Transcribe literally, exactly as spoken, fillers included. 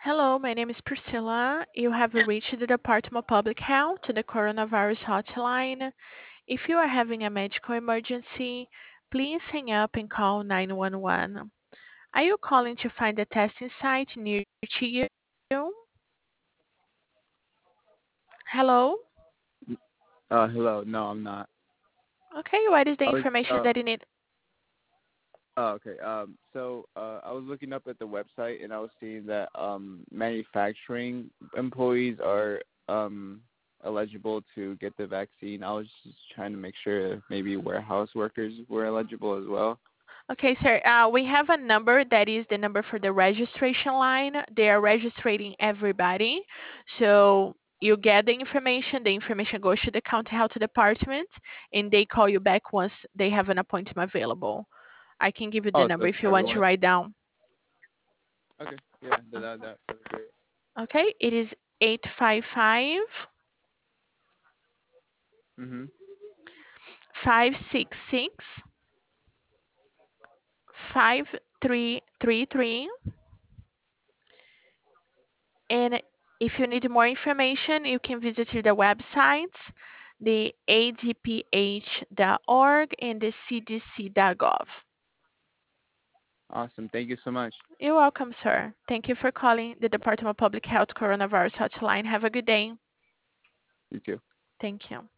Hello, my name is Priscilla. You have reached the Department of Public Health to the coronavirus hotline. If you are having a medical emergency, please hang up and call nine one one. Are you calling to find a testing site near to you? Hello? Uh, hello. No, I'm not. Okay, what is the I was. information Uh, that you need? oh, okay. Um, so uh, I was looking up at the website and I was seeing that um, manufacturing employees are um, eligible to get the vaccine. I was just trying to make sure if maybe warehouse workers were eligible as well. Okay, sir. Uh, we have a number that is the number for the registration line. They are registering everybody. So you get the information. The information goes to the county health department, and they call you back once they have an appointment available. I can give you the Oh, number so if you want to everyone. write down. Okay. Yeah. That that that that's great. Okay, it is eight five five Mhm. five six six five three three three. And if you need more information, you can visit the websites, the A D P H dot org and the C D C dot gov. Awesome. Thank you so much. You're welcome, sir. Thank you for calling the Department of Public Health Coronavirus Hotline. Have a good day. You too. Thank you.